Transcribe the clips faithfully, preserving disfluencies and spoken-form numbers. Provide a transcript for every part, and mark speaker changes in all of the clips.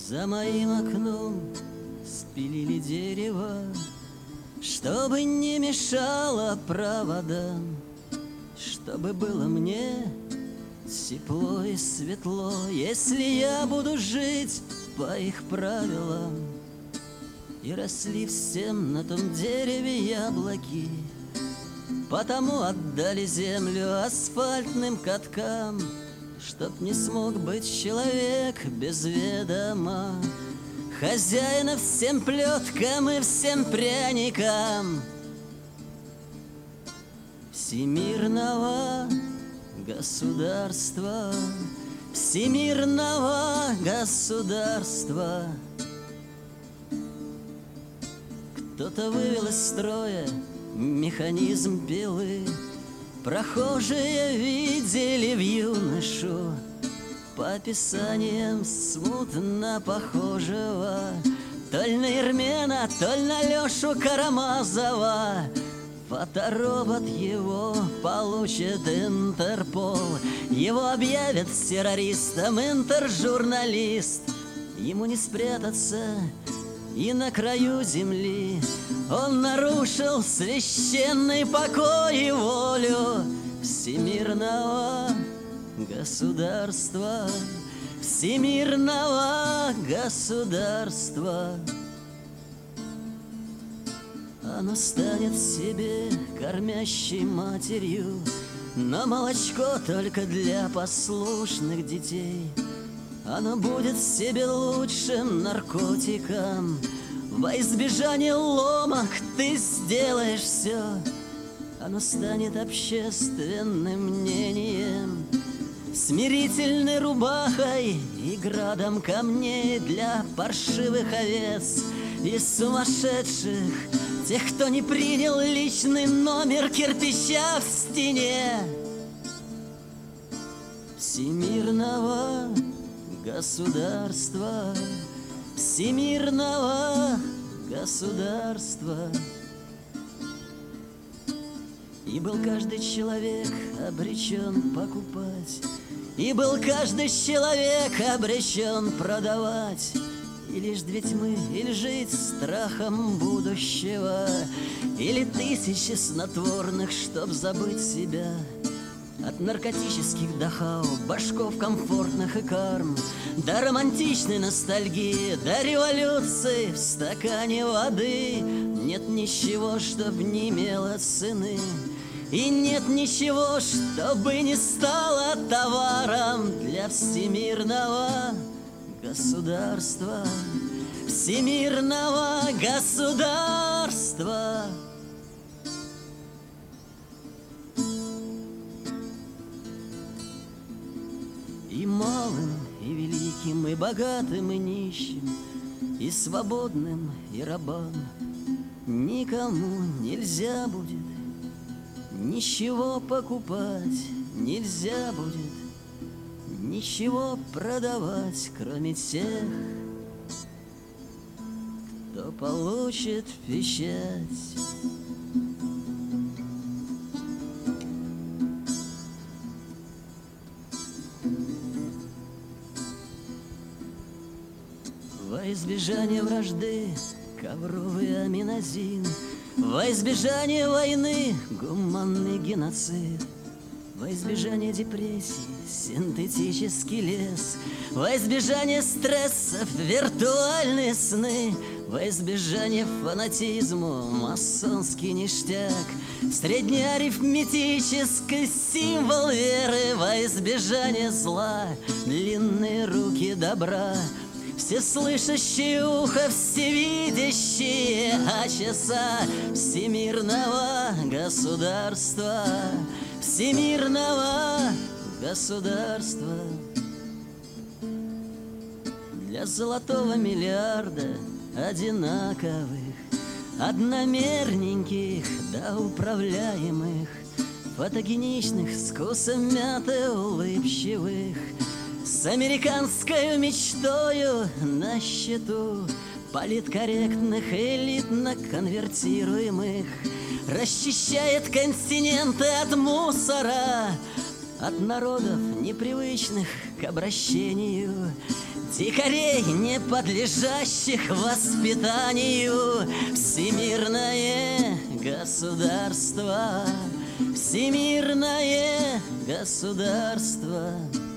Speaker 1: За моим окном спилили дерево, чтобы не мешало проводам, чтобы было мне тепло и светло, если я буду жить по их правилам. И росли всем на том дереве яблоки, потому отдали землю асфальтным каткам, чтоб не смог быть человек без ведома хозяина всем плеткам и всем пряникам всемирного государства, всемирного государства. Кто-то вывел из строя механизм пилы, прохожие видели в юношу по описаниям смутно похожего то ли на Ермена, то ли на Лешу Карамазова. Фоторобот его получит Интерпол, его объявят террористом интержурналист. Ему не спрятаться и на краю земли. Он нарушил священный покой и волю всемирного государства, всемирного государства. Оно станет себе кормящей матерью, но молочко только для послушных детей. Оно будет себе лучшим наркотиком. Во избежание ломок ты сделаешь все. Оно станет общественным мнением, смирительной рубахой и градом камней для паршивых овец и сумасшедших, тех, кто не принял личный номер кирпича в стене всемирного государства, всемирного государства. И был каждый человек обречен покупать, и был каждый человек обречен продавать. И лишь две тьмы, или жить страхом будущего, или тысячи снотворных, чтоб забыть себя. От наркотических дахау, башков комфортных и карм, до романтичной ностальгии, до революции в стакане воды. Нет ничего, чтоб не имело цены, и нет ничего, чтобы не стало товаром для всемирного государства, всемирного государства. И малым, и великим, и богатым, и нищим, и свободным, и рабам никому нельзя будет ничего покупать, нельзя будет ничего продавать, кроме тех, кто получит печать. Во избежание вражды ковровый аминозин, во избежание войны гуманный геноцид, во избежание депрессии синтетический лес, во избежание стрессов виртуальные сны, во избежание фанатизму масонский ништяк, среднеарифметический символ веры, во избежание зла длинные руки добра, всеслышащие ухо, всевидящие часа всемирного государства, всемирного государства. Для золотого миллиарда одинаковых, одномерненьких да управляемых, фотогеничных, с вкусом мяты улыбчивых, с американской мечтою на счету, политкорректных, элитно конвертируемых, расчищает континенты от мусора, от народов непривычных к обращению, дикарей, не подлежащих воспитанию. Всемирное государство, всемирное государство.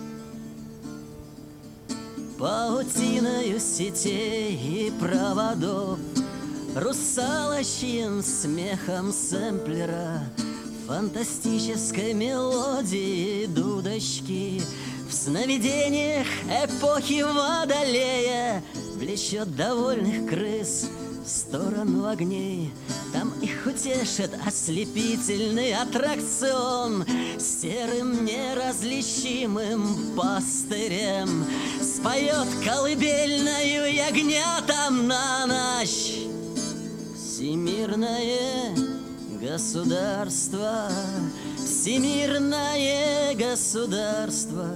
Speaker 1: Паутиною сетей и проводов, русалочьим смехом сэмплера, фантастической мелодии дудочки, в сновидениях эпохи Водолея влечет довольных крыс в сторону огней. Там их утешит ослепительный аттракцион серым неразличимым пастырем. Споет колыбельную ягнятам на ночь. Всемирное государство, всемирное государство.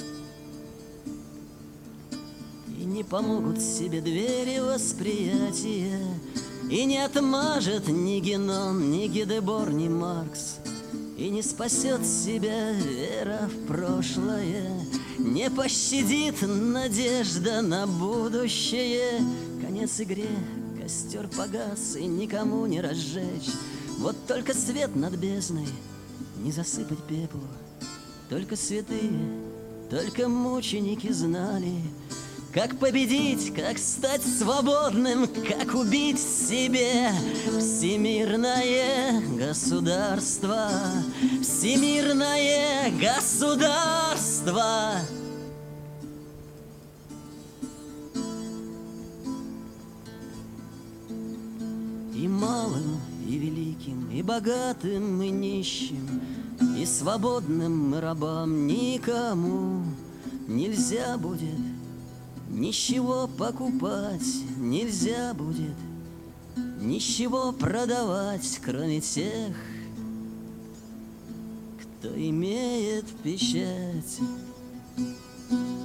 Speaker 1: И не помогут себе двери восприятия, и не отмажет ни Генон, ни Гедебор, ни Маркс, и не спасет себя вера в прошлое, не пощадит надежда на будущее. Конец игре, костер погас и никому не разжечь. Вот только свет над бездной не засыпать пеплу. Только святые, только мученики знали, как победить, как стать свободным, как убить себе. Всемирное государство, всемирное государство. И малым, и великим, и богатым, и нищим, и свободным, и рабам никому нельзя будет ничего покупать, нельзя будет ничего продавать, кроме тех, кто имеет печать.